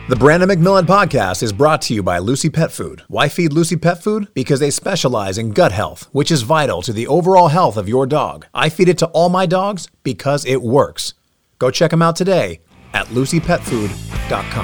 The Brandon McMillan Podcast is brought to you by Lucy Pet Food. Why feed Lucy Pet Food? Because they specialize in gut health, which is vital to the overall health of your dog. I feed it to all my dogs because it works. Go check them out today at lucypetfood.com.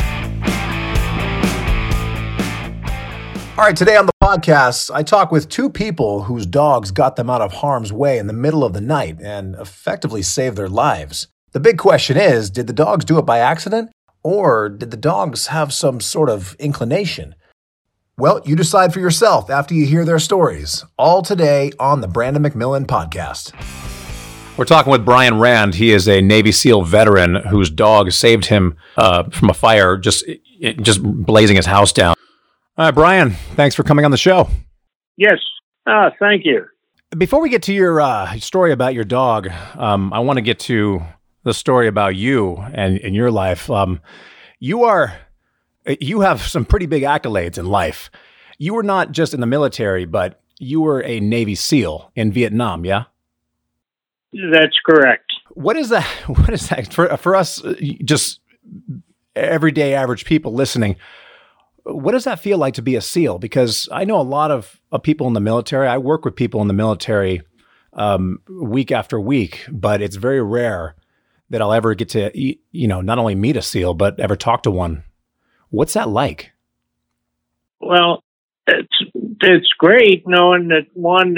All right, today on the podcast, I talk with two people whose dogs got them out of harm's way in the middle of the night and effectively saved their lives. The big question is, did the dogs do it by accident? Or did the dogs have some sort of inclination? Well, you decide for yourself after you hear their stories. All today on the Brandon McMillan Podcast. We're talking with Brian Rand. He is a Navy SEAL veteran whose dog saved him from a fire, just blazing his house down. All right, Brian, thanks for coming on the show. Yes, thank you. Before we get to your story about your dog, I want to get to the story about you and in your life. You have some pretty big accolades in life. You were not just in the military, but you were a Navy SEAL in Vietnam, yeah? That's correct. What is that? What is that for us, just everyday average people listening? What does that feel like to be a SEAL? Because I know a lot of people in the military. I work with people in the military week after week, but it's very rare that I'll ever get to, not only meet a SEAL, but ever talk to one. What's that like? Well, it's great knowing that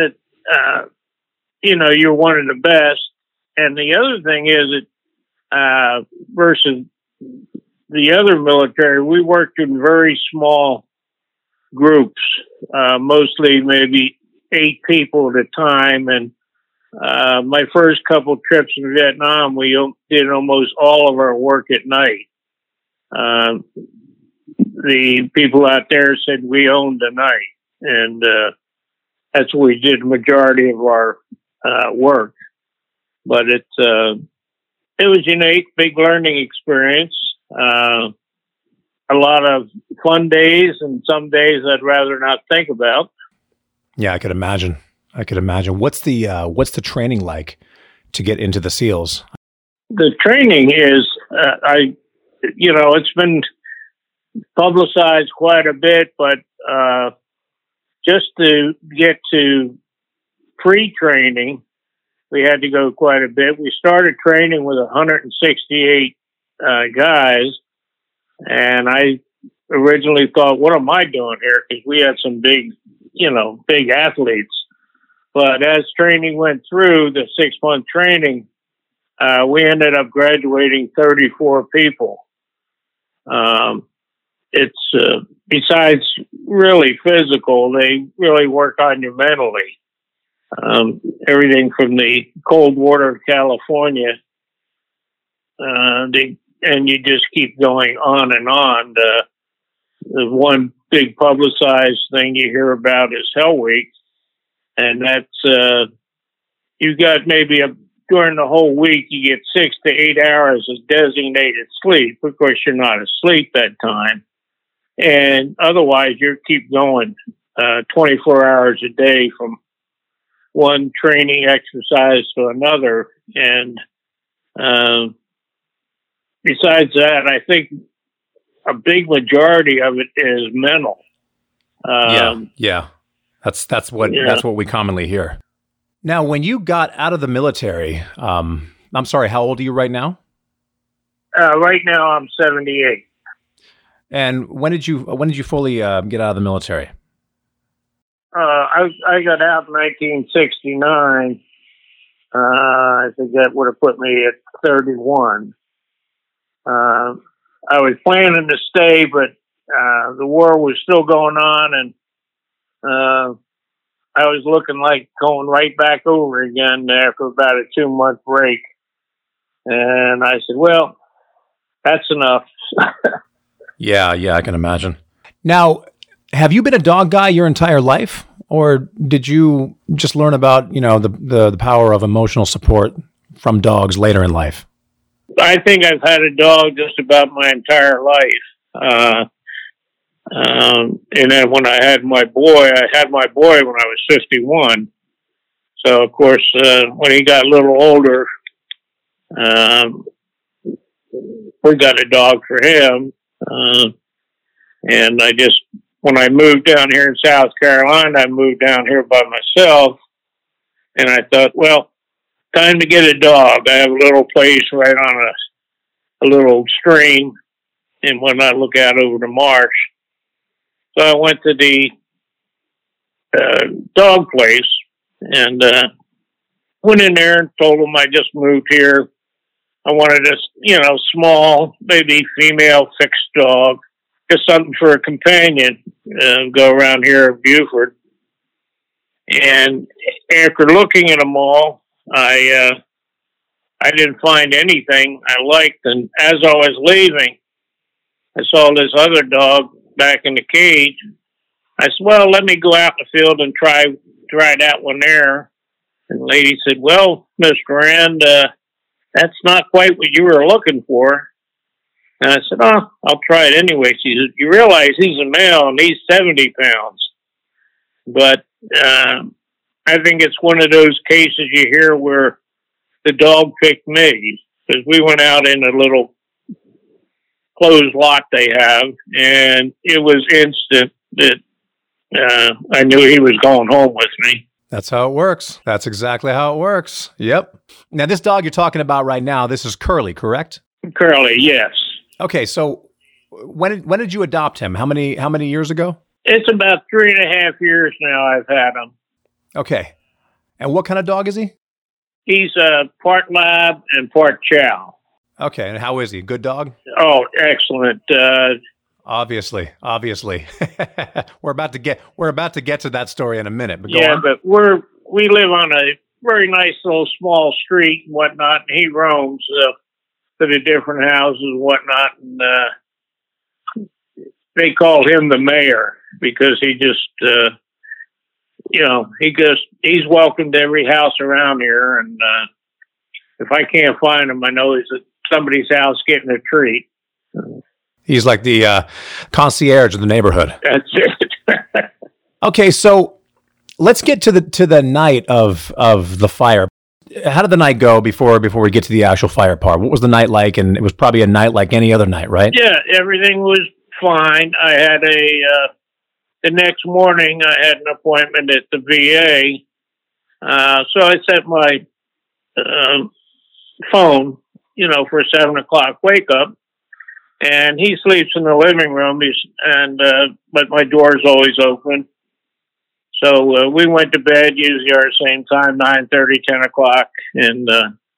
you're one of the best. And the other thing is that versus the other military, we worked in very small groups, mostly maybe 8 people at a time. And my first couple trips in Vietnam, we did almost all of our work at night. The people out there said we owned the night, and that's what we did the majority of our work. But it was unique, big learning experience. A lot of fun days, and some days I'd rather not think about. Yeah, I could imagine. What's the training like to get into the SEALs? The training is, it's been publicized quite a bit, but just to get to pre-training, we had to go quite a bit. We started training with 168 guys, and I originally thought, what am I doing here? Because we had some big athletes. But as training went through, the 6-month training, we ended up graduating 34 people. It's besides really physical, they really work on you mentally. Everything from the cold water of California, and you just keep going on and on. The one big publicized thing you hear about is Hell Week. And that's, you got during the whole week, you get 6 to 8 hours of designated sleep. Of course, you're not asleep that time. And otherwise, you keep going 24 hours a day from one training exercise to another. And besides that, I think a big majority of it is mental. Yeah. That's what we commonly hear. Now, when you got out of the military, I'm sorry, how old are you right now? Right now, I'm 78. And when did you fully get out of the military? I got out in 1969. I think that would have put me at 31. I was planning to stay, but the war was still going on, and I was looking like going right back over again after about a 2-month break. And I said, well, that's enough. Yeah, I can imagine. Now, have you been a dog guy your entire life? Or did you just learn about, the power of emotional support from dogs later in life? I think I've had a dog just about my entire life. And then when I had my boy when I was 51. So, of course, when he got a little older, we got a dog for him. And when I moved down here in South Carolina, I moved down here by myself. And I thought, well, time to get a dog. I have a little place right on a little stream. And when I look out over the marsh. So I went to the dog place and went in there and told them I just moved here. I wanted a, small, maybe female fixed dog, just something for a companion, go around here in Beaufort. And after looking at them all, I didn't find anything I liked. And as I was leaving, I saw this other dog back in the cage. I said, well, let me go out in the field and try that one there. And the lady said, well, Mr. Rand, that's not quite what you were looking for. And I said, oh, I'll try it anyway. She said, you realize he's a male and he's 70 pounds. But I think it's one of those cases you hear where the dog picked me. Because we went out in a little closed lot they have, and it was instant that I knew he was going home with me. That's how it works. That's exactly how it works. Yep. Now, this dog you're talking about right now, this is Curly, correct? Curly, yes. Okay, so when did you adopt him? How many years ago? It's about 3.5 years now I've had him. Okay. And what kind of dog is he? He's part lab and part chow. Okay, and how is he? Good dog? Oh, excellent. Obviously. We're about to get to that story in a minute. But go on. But we live on a very nice little small street and whatnot, and he roams to the different houses and whatnot. And they call him the mayor because he just, he's welcome to every house around here. And if I can't find him, I know he's at somebody's house getting a treat. He's like the concierge of the neighborhood. That's it. Okay, so let's get to the night of the fire. How did the night go before we get to the actual fire part? What was the night like? And it was probably a night like any other night, right? Yeah, everything was fine. I had the next morning I had an appointment at the VA. So I set my phone, for a 7:00 wake up. And he sleeps in the living room. But my door's always open. So we went to bed usually our same time, 9:30, 10:00, and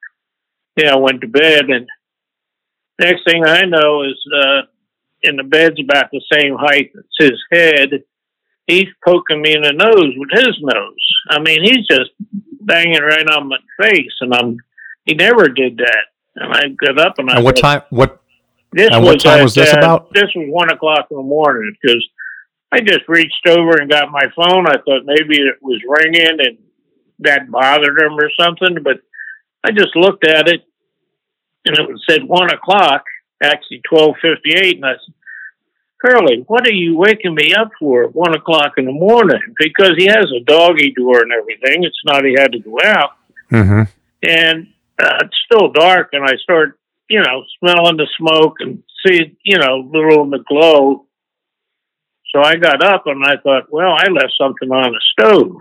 I went to bed. And next thing I know is, and the bed's about the same height as his head. He's poking me in the nose with his nose. I mean, he's just banging right on my face, and he never did that. And I got up and I. And what time? What This and was what time was this about? This was 1:00 in the morning because I just reached over and got my phone. I thought maybe it was ringing and that bothered him or something, but I just looked at it and it said 1:00, actually 12:58, and I said, Curly, what are you waking me up for at 1:00 in the morning? Because he has a doggy door and everything. It's not he had to go out. Mm-hmm. And it's still dark, and I start, smelling the smoke and see, little in the glow. So I got up and I thought, well, I left something on the stove.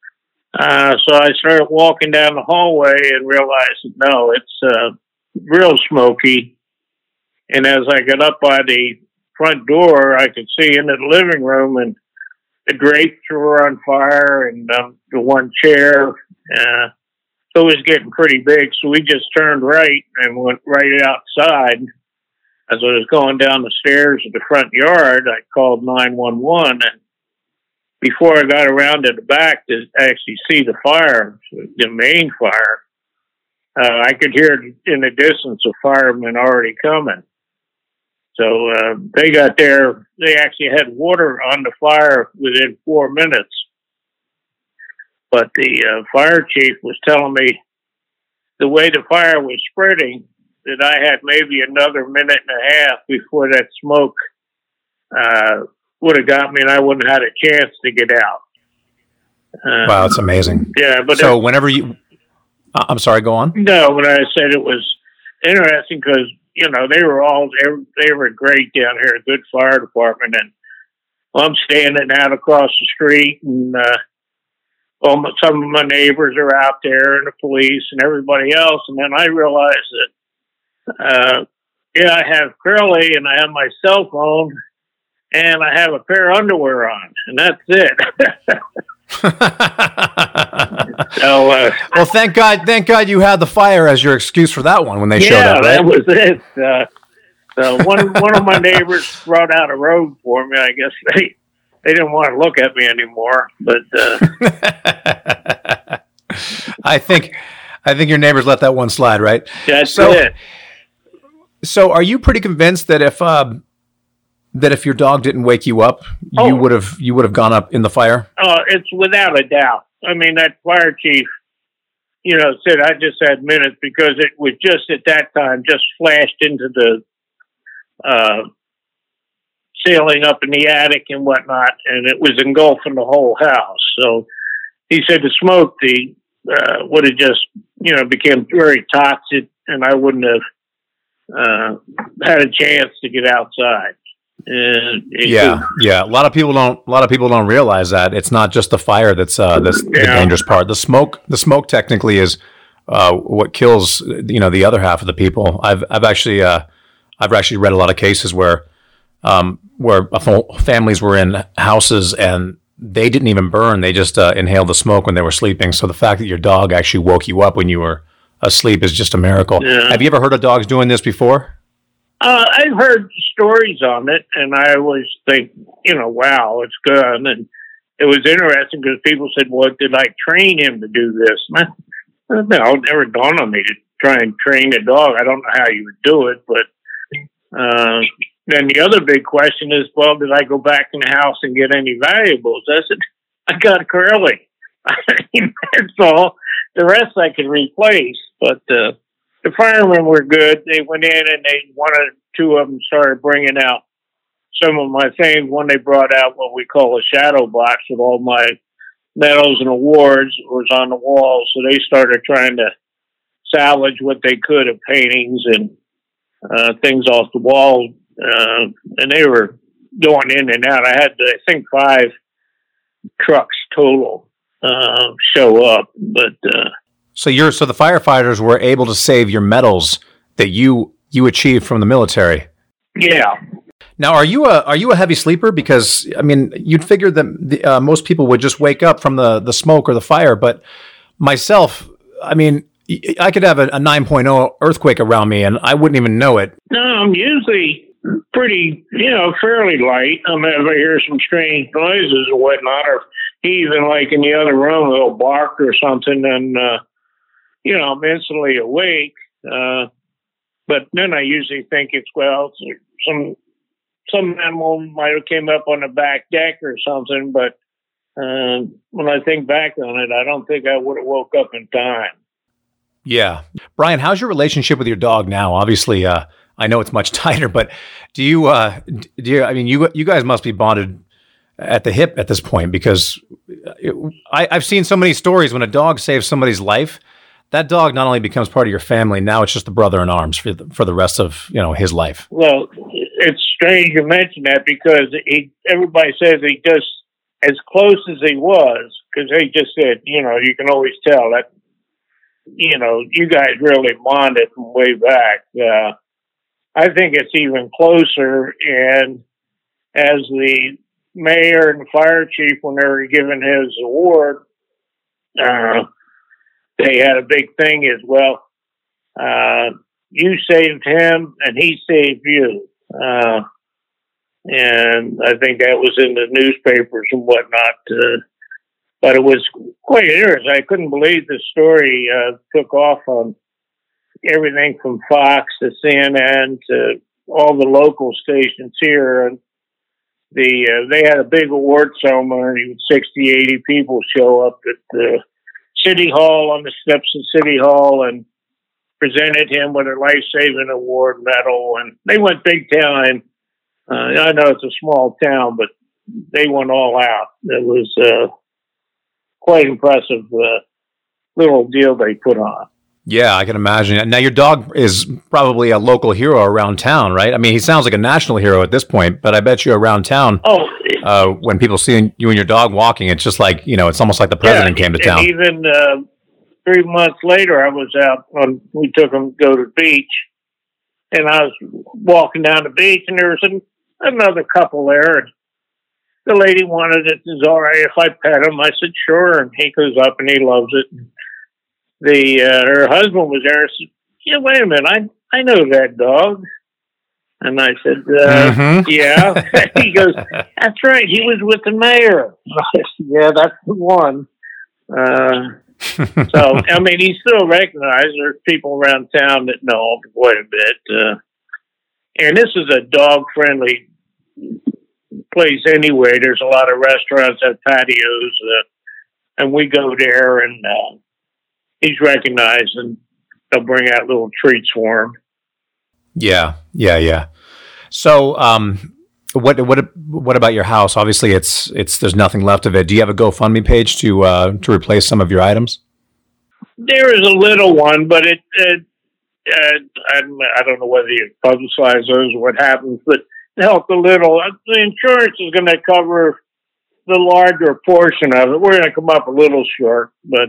So I started walking down the hallway and realized, no, it's real smoky. And as I got up by the front door, I could see into the living room, and the drapes were on fire, and the one chair. So it was getting pretty big. So we just turned right and went right outside. As I was going down the stairs to the front yard, I called 911. And before I got around to the back to actually see the fire, the main fire, I could hear in the distance a fireman already coming. So they got there. They actually had water on the fire within 4 minutes. But the fire chief was telling me the way the fire was spreading, that I had maybe another minute and a half before that smoke would have got me, and I wouldn't have had a chance to get out. Wow, that's amazing. Yeah, but whenever you, I'm sorry, go on. No, but I said it was interesting because they were great down here, a good fire department. And I'm standing out across the street, and some of my neighbors are out there, and the police and everybody else. And then I realized that, I have Curly, and I have my cell phone, and I have a pair of underwear on, and that's it. So, well, thank God you had the fire as your excuse for that one when they showed up. Right? That was it. So one of my neighbors brought out a robe for me. I guess they didn't want to look at me anymore. But I think your neighbors let that one slide, right? That's it. So, are you pretty convinced that if your dog didn't wake you up, you would have gone up in the fire? Oh, it's without a doubt. I mean, that fire chief, said I just had minutes because it was just at that time just flashed into the ceiling up in the attic and whatnot, and it was engulfing the whole house. So he said the smoke would have just became very toxic, and I wouldn't have had a chance to get outside. Yeah. A lot of people don't realize that it's not just the fire that's the dangerous part. The smoke technically is what kills the other half of the people. I've actually read a lot of cases where families were in houses and they didn't even burn. They just inhaled the smoke when they were sleeping. So the fact that your dog actually woke you up when you were asleep is just a miracle. Yeah. Have you ever heard of dogs doing this before? I've heard stories on it, and I always think, wow, it's good. And it was interesting because people said, well, did I train him to do this? No, it never dawned on me to try and train a dog. I don't know how you would do it, but then the other big question is, well, did I go back in the house and get any valuables? I said, I got Curly. That's all. The rest I could replace, but the firemen were good. They went in and one or two of them started bringing out some of my things. One, they brought out what we call a shadow box with all my medals and awards. It was on the wall. So they started trying to salvage what they could of paintings and things off the wall. And they were going in and out. I had, I think, 5 trucks total show up, but So the firefighters were able to save your medals that you achieved from the military. Yeah. Now, are you a heavy sleeper? Because I mean, you'd figure that most people would just wake up from the smoke or the fire, but myself, I mean, I could have a 9.0 earthquake around me and I wouldn't even know it. No, I'm usually pretty, fairly light. I mean, if I hear some strange noises or whatnot, or even like in the other room, a little bark or something, and I'm instantly awake. But then I usually think it's, some animal might have came up on the back deck or something. But when I think back on it, I don't think I would have woke up in time. Yeah. Brian, how's your relationship with your dog now? Obviously, I know it's much tighter, but do you, I mean, you guys must be bonded at the hip at this point, because I've seen so many stories when a dog saves somebody's life, that dog not only becomes part of your family, now it's just a brother in arms for the rest of his life. Well, it's strange you mention that, because everybody says he just as close as he was, because they just said, you can always tell that, you guys really bonded from way back. I think it's even closer, and as the mayor and fire chief, when they were given his award, they had a big thing as well. You saved him and he saved you. And I think that was in the newspapers and whatnot. But it was quite interesting. I couldn't believe the story took off on everything from Fox to CNN to all the local stations here. And they had a big award ceremony with 60, 80 people show up at the City Hall, on the steps of City Hall, and presented him with a life-saving award medal. And they went big time. I know it's a small town, but they went all out. It was quite impressive little deal they put on. Yeah, I can imagine. Now, your dog is probably a local hero around town, right? I mean, he sounds like a national hero at this point, but I bet you around town, when people see you and your dog walking, it's just like, it's almost like the president came to town. And even 3 months later, I was out we took him to go to the beach, and I was walking down the beach, and there was another couple there, and the lady wanted it. Is all right if I pet him? I said, sure, and he goes up, and he loves it. Her husband was there and said, yeah, wait a minute, I know that dog. And I said, yeah. He goes, that's right, he was with the mayor. I said, yeah, that's the one. So, I mean, he's still recognized. There's people around town that know him quite a bit. And this is a dog-friendly place anyway. There's a lot of restaurants that have patios, and we go there, and he's recognized, and they'll bring out little treats for him. Yeah. So, what about your house? Obviously, it's there's nothing left of it. Do you have a GoFundMe page to replace some of your items? There is a little one, but I don't know whether you publicize those or what happens, but it helped a little. The insurance is going to cover the larger portion of it. We're going to come up a little short, but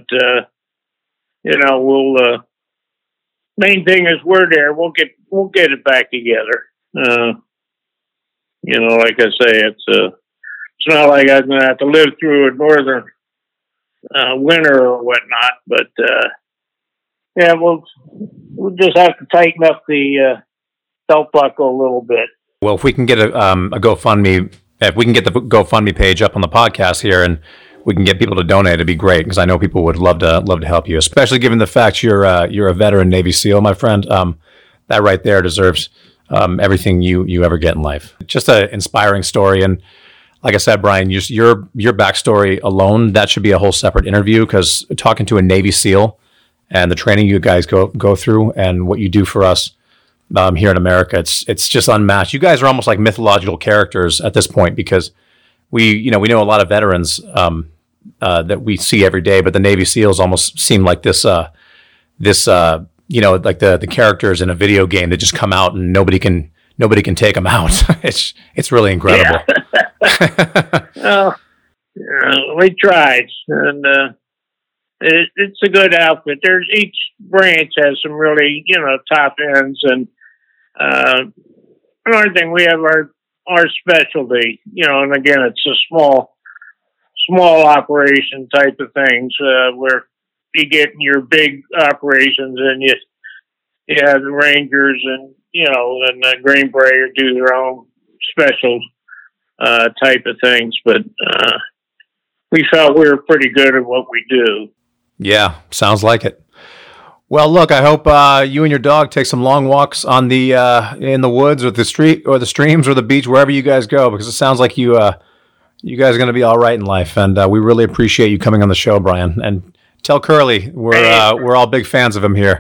we'll. Main thing is we're there. We'll get it back together. Like I say, it's not like I'm going to have to live through a northern winter or whatnot. But we'll just have to tighten up the belt buckle a little bit. Well, if we can get a GoFundMe, if we can get the GoFundMe page up on the podcast here, and we can get people to donate, it'd be great, because I know people would love to help you, especially given the fact you're a veteran Navy SEAL, my friend. That right there deserves everything you ever get in life. Just an inspiring story, and like I said, Brian, your backstory alone, that should be a whole separate interview, because talking to a Navy SEAL and the training you guys go through and what you do for us here in America, it's just unmatched. You guys are almost like mythological characters at this point, because we know a lot of veterans that we see every day, but the Navy SEALs almost seem like this like the characters in a video game that just come out and nobody can take them out. It's really incredible. Yeah. We tried, and it's a good outfit. There's each branch has some really top ends, and another thing, we have our specialty, and again, it's a small operation type of things, where you get your big operations, and you have the Rangers and the Green Beret do their own special type of things. But we felt we were pretty good at what we do. Yeah, sounds like it. Well, look, I hope you and your dog take some long walks on the in the woods or the street or the streams or the beach, wherever you guys go, because it sounds like you guys are going to be all right in life, and we really appreciate you coming on the show, Brian. And tell Curly we're all big fans of him here.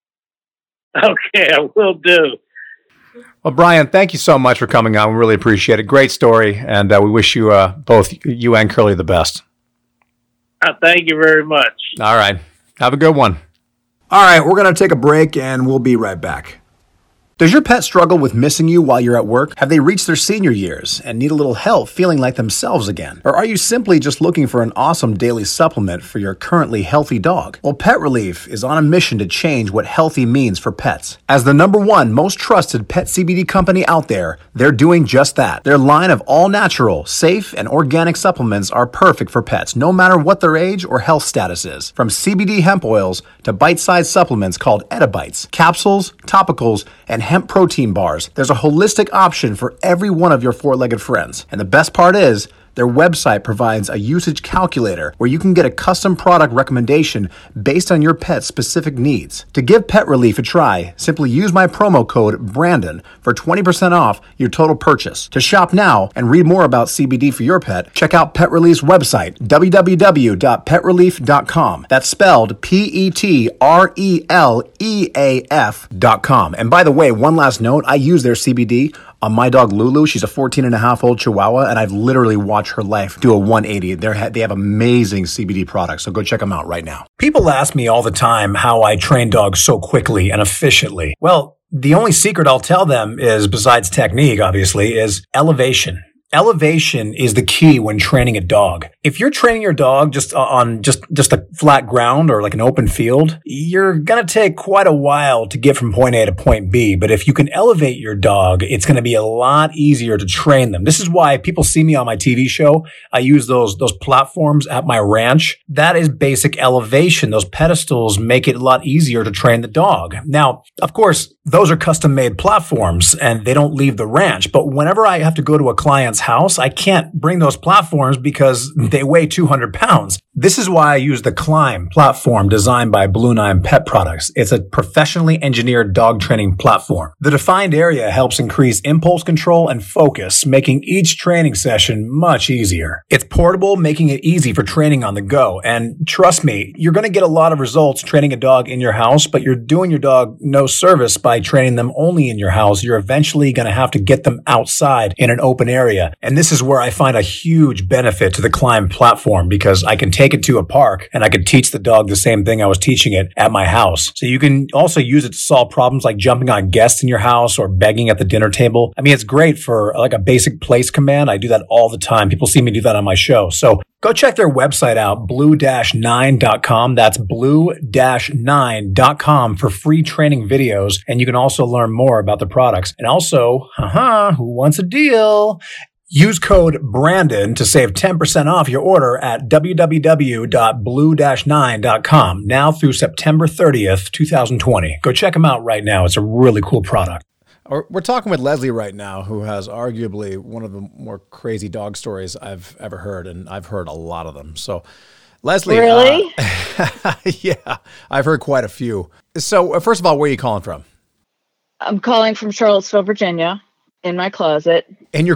Okay, I will do. Well, Brian, thank you so much for coming on. We really appreciate it. Great story, and we wish you both you and Curly the best. Thank you very much. All right, have a good one. All right, we're going to take a break, and we'll be right back. Does your pet struggle with missing you while you're at work? Have they reached their senior years and need a little help feeling like themselves again? Or are you simply just looking for an awesome daily supplement for your currently healthy dog? Well, Pet Relief is on a mission to change what healthy means for pets. As the #1 most trusted pet CBD company out there, they're doing just that. Their line of all-natural, safe, and organic supplements are perfect for pets, no matter what their age or health status is. From CBD hemp oils to bite-sized supplements called Edibites, capsules, topicals, and hemp protein bars, there's a holistic option for every one of your four-legged friends. And the best part is, their website provides a usage calculator where you can get a custom product recommendation based on your pet's specific needs. To give Pet Relief a try, simply use my promo code BRANDON for 20% off your total purchase. To shop now and read more about CBD for your pet, check out Pet Relief's website, www.petrelief.com. That's spelled PETRELEAF.com. And by the way, one last note, I use their CBD On my dog Lulu, she's a 14-and-a-half-old Chihuahua, and I've literally watched her life do a 180. They have amazing CBD products, so go check them out right now. People ask me all the time how I train dogs so quickly and efficiently. Well, the only secret I'll tell them is, besides technique, obviously, is elevation. Elevation is the key when training a dog. If you're training your dog just on just a flat ground or like an open field, you're going to take quite a while to get from point A to point B. But if you can elevate your dog, it's going to be a lot easier to train them. This is why people see me on my TV show. I use those platforms at my ranch. That is basic elevation. Those pedestals make it a lot easier to train the dog. Now, of course, those are custom-made platforms and they don't leave the ranch. But whenever I have to go to a client's house, I can't bring those platforms because they weigh 200 pounds. This is why I use the Climb platform designed by Blue Nine Pet Products. It's a professionally engineered dog training platform. The defined area helps increase impulse control and focus, making each training session much easier. It's portable, making it easy for training on the go. And trust me, you're going to get a lot of results training a dog in your house, but you're doing your dog no service by training them only in your house. You're eventually going to have to get them outside in an open area. And this is where I find a huge benefit to the Climb platform, because I can take it to a park and I can teach the dog the same thing I was teaching it at my house. So you can also use it to solve problems like jumping on guests in your house or begging at the dinner table. I mean, it's great for like a basic place command. I do that all the time. People see me do that on my show. So go check their website out, blue-9.com. That's blue-9.com for free training videos. And you can also learn more about the products. And also, who wants a deal? Use code Brandon to save 10% off your order at www.blue-9.com now through September 30th, 2020. Go check them out right now. It's a really cool product. We're talking with Leslie right now, who has arguably one of the more crazy dog stories I've ever heard, and I've heard a lot of them. So, Leslie. Really? Yeah, I've heard quite a few. So, first of all, where are you calling from? I'm calling from Charlottesville, Virginia, in my closet. And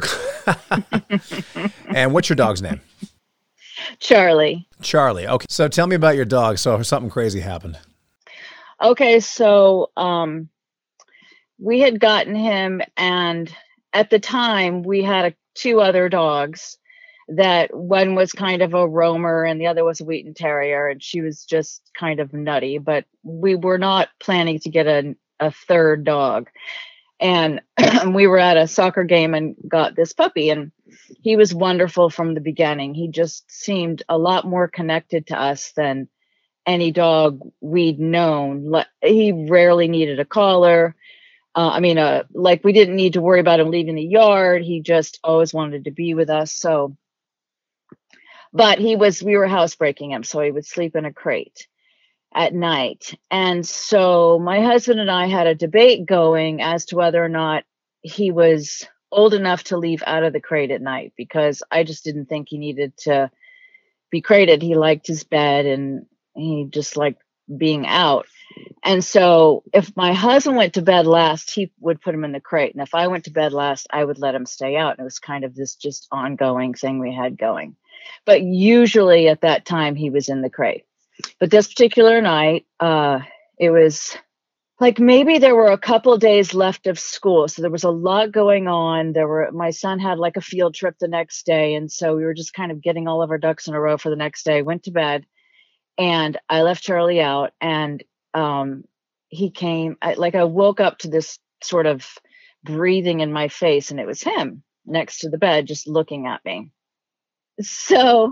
and what's your dog's name? Charlie. Charlie. Okay. So tell me about your dog. So something crazy happened. Okay, so we had gotten him, and at the time we had two other dogs. That one was kind of a roamer and the other was a Wheaten Terrier, and she was just kind of nutty, but we were not planning to get a third dog. And we were at a soccer game and got this puppy, and he was wonderful from the beginning. He just seemed a lot more connected to us than any dog we'd known. He rarely needed a collar. Like we didn't need to worry about him leaving the yard. He just always wanted to be with us. So, but we were housebreaking him, so he would sleep in a crate at night. And so my husband and I had a debate going as to whether or not he was old enough to leave out of the crate at night, because I just didn't think he needed to be crated. He liked his bed and he just liked being out. And so if my husband went to bed last, he would put him in the crate. And if I went to bed last, I would let him stay out. And it was kind of this just ongoing thing we had going. But usually at that time, he was in the crate. But this particular night, it was like maybe there were a couple of days left of school. So there was a lot going on. My son had like a field trip the next day. And so we were just kind of getting all of our ducks in a row for the next day. Went to bed and I left Charlie out, and he came, I woke up to this sort of breathing in my face, and it was him next to the bed, just looking at me. So,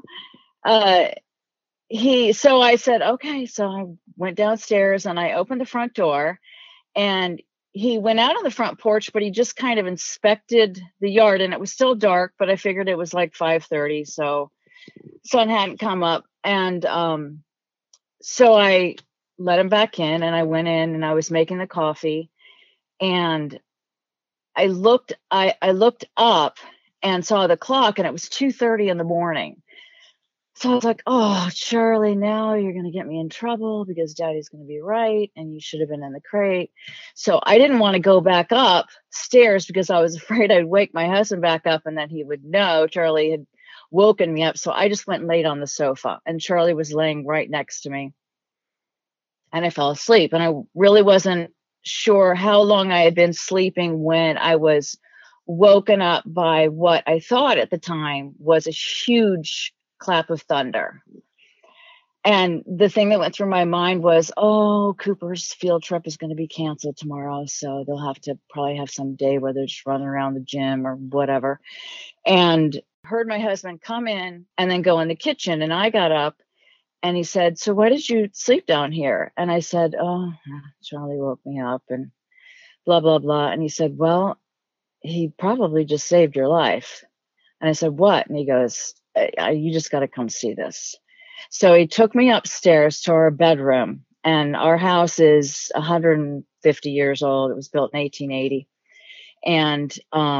so I said, okay. So I went downstairs and I opened the front door, and he went out on the front porch, but he just kind of inspected the yard, and it was still dark, but I figured it was like 5:30. So sun hadn't come up. And, so I let him back in, and I went in and I was making the coffee, and I looked up and saw the clock, and it was 2:30 in the morning. So I was like, oh, Charlie, now you're going to get me in trouble because Daddy's going to be right, and you should have been in the crate. So I didn't want to go back upstairs because I was afraid I'd wake my husband back up, and then he would know Charlie had woken me up. So I just went and laid on the sofa, and Charlie was laying right next to me, and I fell asleep. And I really wasn't sure how long I had been sleeping when I was woken up by what I thought at the time was a huge clap of thunder. And the thing that went through my mind was, oh, Cooper's field trip is going to be canceled tomorrow. So they'll have to probably have some day where they're just running around the gym or whatever. And heard my husband come in and then go in the kitchen. And I got up and he said, so why did you sleep down here? And I said, oh, Charlie woke me up and blah, blah, blah. And he said, well, he probably just saved your life. And I said, what? And he goes, you just got to come see this. So he took me upstairs to our bedroom, and our house is 150 years old. It was built in 1880. And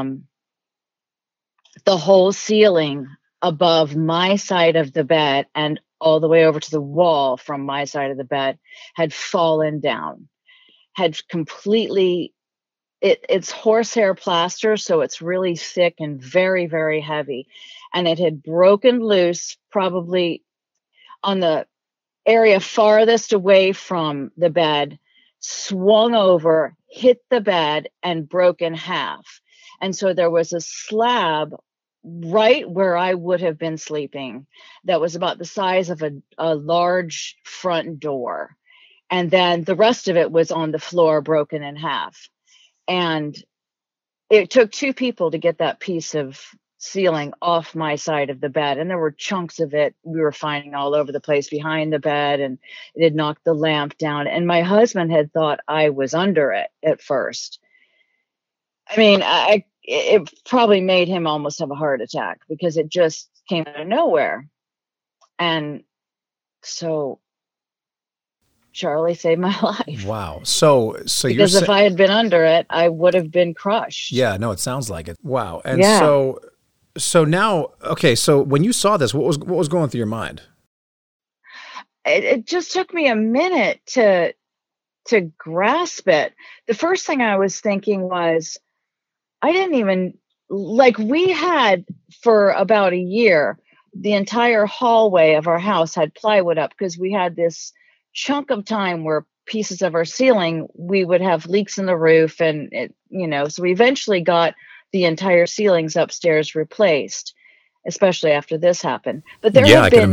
the whole ceiling above my side of the bed and all the way over to the wall from my side of the bed had fallen down, had completely, it's horsehair plaster, so it's really thick and very, very heavy. And it had broken loose probably on the area farthest away from the bed, swung over, hit the bed, and broke in half. And so there was a slab right where I would have been sleeping that was about the size of a large front door. And then the rest of it was on the floor, broken in half. And it took two people to get that piece of ceiling off my side of the bed, and there were chunks of it we were finding all over the place behind the bed, and it had knocked the lamp down, and my husband had thought I was under it at first. I mean, it probably made him almost have a heart attack because it just came out of nowhere. And so Charlie saved my life. Wow. So because if I had been under it, I would have been crushed. Yeah, no, it sounds like it. Wow. And so now, okay, so when you saw this, what was going through your mind? It just took me a minute to grasp it. The first thing I was thinking was, I didn't even, like, we had for about a year, the entire hallway of our house had plywood up because we had this chunk of time where pieces of our ceiling, we would have leaks in the roof, and so we eventually got the entire ceilings upstairs replaced, especially after this happened. But there's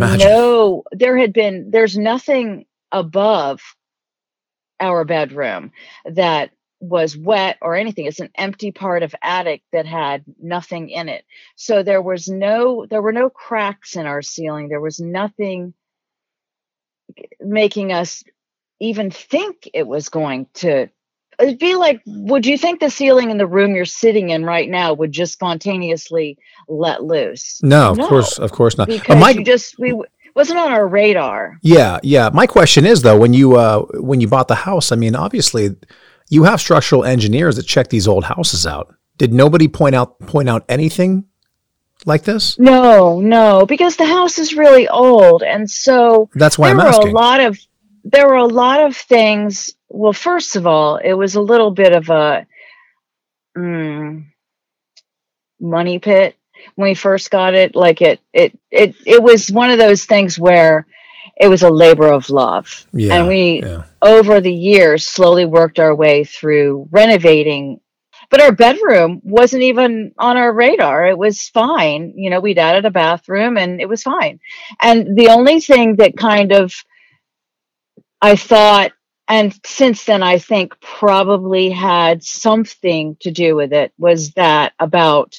nothing above our bedroom that was wet or anything. It's an empty part of attic that had nothing in it. So there were no cracks in our ceiling. There was nothing making us even think it was going to. It'd be like, would you think the ceiling in the room you're sitting in right now would just spontaneously let loose? No, of course not. Because we wasn't on our radar. Yeah. My question is though, when you bought the house, I mean, obviously you have structural engineers that check these old houses out. Did nobody point out anything like this? No, because the house is really old, and so that's why I'm asking. There were a lot of things. Well, first of all, it was a little bit of a money pit when we first got it. Like it was one of those things where it was a labor of love. Yeah, and we, over the years, slowly worked our way through renovating. But our bedroom wasn't even on our radar. It was fine. We'd added a bathroom and it was fine. And the only thing that kind of, I thought, and since then I think probably had something to do with it, was that about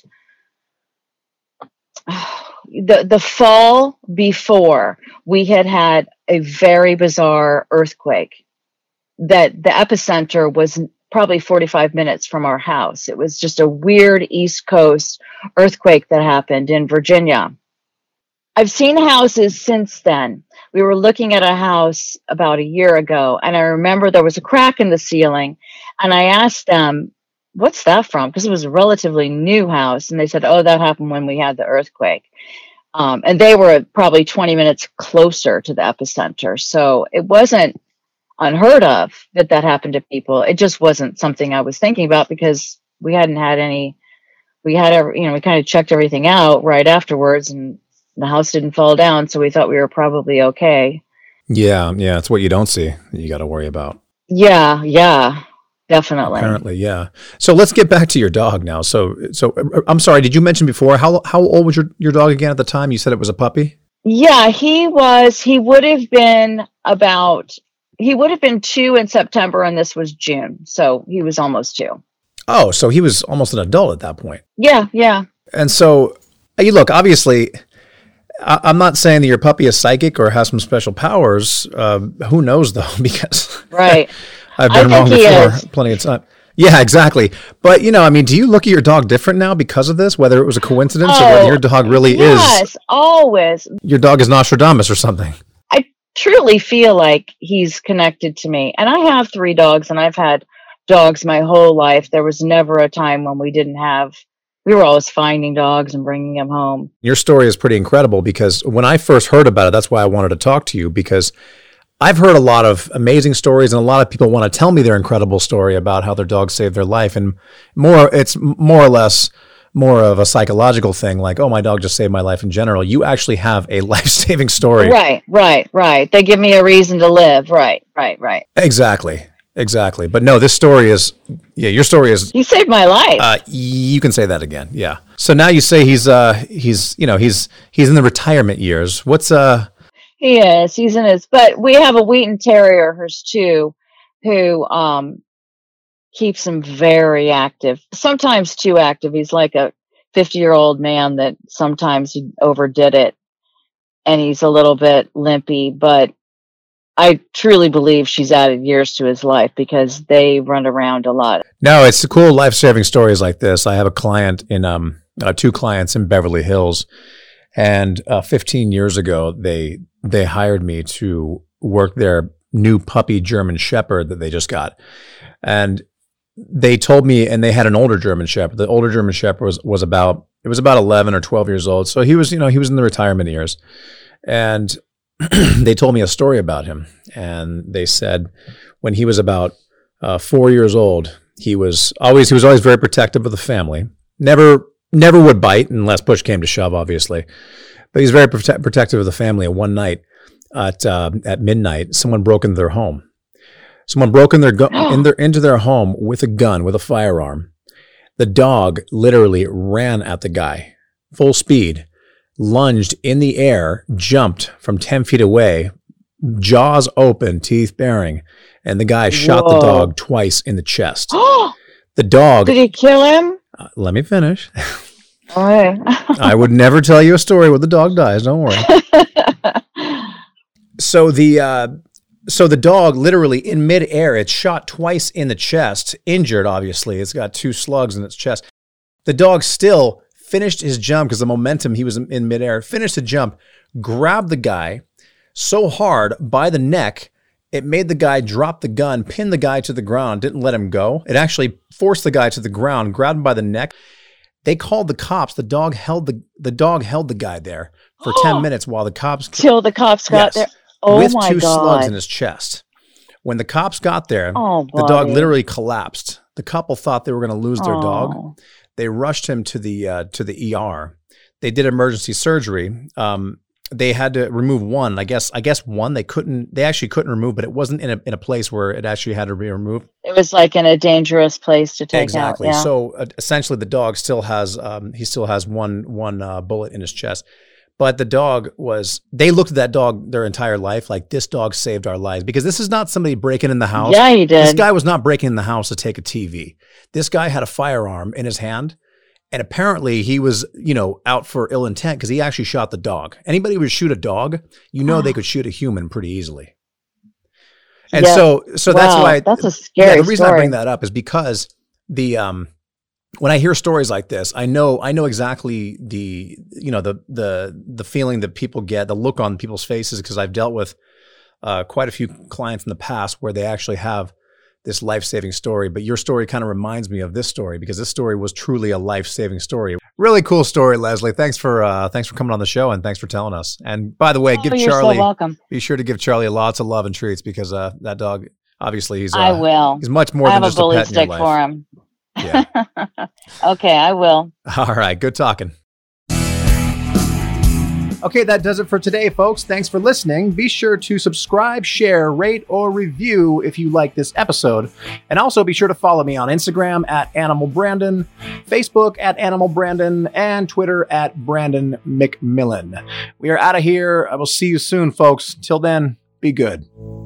the fall before, we had a very bizarre earthquake that the epicenter was probably 45 minutes from our house. It was just a weird East Coast earthquake that happened in Virginia. I've seen houses since then. We were looking at a house about a year ago, and I remember there was a crack in the ceiling, and I asked them, what's that from? Because it was a relatively new house, and they said, oh, that happened when we had the earthquake. And they were probably 20 minutes closer to the epicenter. So it wasn't unheard of that happened to people. It just wasn't something I was thinking about because we hadn't had any, we kind of checked everything out right afterwards, and the house didn't fall down. So we thought we were probably okay. Yeah. It's what you don't see that you got to worry about. Yeah. Definitely. Apparently, yeah. So let's get back to your dog now. So I'm sorry, did you mention before, how old was your dog again at the time? You said it was a puppy? Yeah, he would have been 2 in September, and this was June. So he was almost 2. Oh, so he was almost an adult at that point. Yeah, yeah. And so, you look, obviously, I'm not saying that your puppy is psychic or has some special powers. Who knows, though, because right. I've been wrong before plenty of time. Yeah, exactly. But, do you look at your dog different now because of this, whether it was a coincidence or whether your dog really is? Yes, always. Your dog is Nostradamus or something. I truly feel like he's connected to me. And I have 3 dogs, and I've had dogs my whole life. There was never a time when we were always finding dogs and bringing them home. Your story is pretty incredible because when I first heard about it, that's why I wanted to talk to you, because I've heard a lot of amazing stories and a lot of people want to tell me their incredible story about how their dog saved their life. And it's more or less more of a psychological thing, like, oh, my dog just saved my life in general. You actually have a life-saving story. Right. They give me a reason to live. Right. Exactly. But no, this story is, your story is. He saved my life. You can say that again. Yeah. So now you say he's in the retirement years. What's He is. He's in his. But we have a Wheaten Terrier, hers too, who keeps him very active. Sometimes too active. He's like a 50-year-old man that sometimes he overdid it, and he's a little bit limpy. But I truly believe she's added years to his life because they run around a lot. No, it's cool life-saving stories like this. I have a client in 2 clients in Beverly Hills, and 15 years ago they hired me to work their new puppy German Shepherd that they just got. And they told me, and they had an older German Shepherd. The older German Shepherd was about 11 or 12 years old. So he was in the retirement years. And they told me a story about him. And they said when he was about 4 years old, he was always very protective of the family. Never would bite unless push came to shove, obviously. But he's very protective of the family. And one night at midnight, someone broke into their home. Someone broke into their home with a gun, with a firearm. The dog literally ran at the guy, full speed, lunged in the air, jumped from 10 feet away, jaws open, teeth baring, and the guy shot the dog twice in the chest. The dog... Did he kill him? Let me finish. All right. I would never tell you a story where the dog dies. Don't worry. So the dog literally in midair, it's shot twice in the chest, injured, obviously. It's got 2 slugs in its chest. The dog still finished his jump because the momentum, he was in midair, finished the jump, grabbed the guy so hard by the neck, it made the guy drop the gun, pinned the guy to the ground, didn't let him go. It actually forced the guy to the ground, grabbed him by the neck. They called the cops. The dog held the guy there for 10 minutes while the cops... Till the cops got there. Oh, with my 2 God. slugs in his chest. When the cops got there, the dog literally collapsed. The couple thought they were going to lose their dog. They rushed him to the ER. They did emergency surgery. They had to remove one. I guess one they actually couldn't remove, but it wasn't in a place where it actually had to be removed. It was like in a dangerous place to take exactly. out. Yeah. So essentially, the dog still has one bullet in his chest. But the dog they looked at that dog their entire life like, this dog saved our lives, because this is not somebody breaking in the house. Yeah, he did. This guy was not breaking in the house to take a TV. This guy had a firearm in his hand, and apparently he was, out for ill intent because he actually shot the dog. Anybody who would shoot a dog, they could shoot a human pretty easily. And so that's why that's a scary the reason story. I bring that up is because when I hear stories like this, I know exactly the feeling that people get, the look on people's faces, because I've dealt with quite a few clients in the past where they actually have this life-saving story. But your story kind of reminds me of this story, because this story was truly a life-saving story. Really cool story, Leslie. Thanks for coming on the show, and thanks for telling us. And by the way, you're so welcome. Be sure to give Charlie lots of love and treats, because that dog, obviously, I will. He's much more than just a pet in your life. I have a bully stick for him. Yeah. Okay, I will. All right. Good talking. Okay, that does it for today, folks. Thanks for listening. Be sure to subscribe, share, rate, or review if you like this episode. And also be sure to follow me on Instagram at Animal Brandon, Facebook at Animal Brandon, and Twitter at Brandon McMillan. We are out of here. I will see you soon, folks. Till then, be good.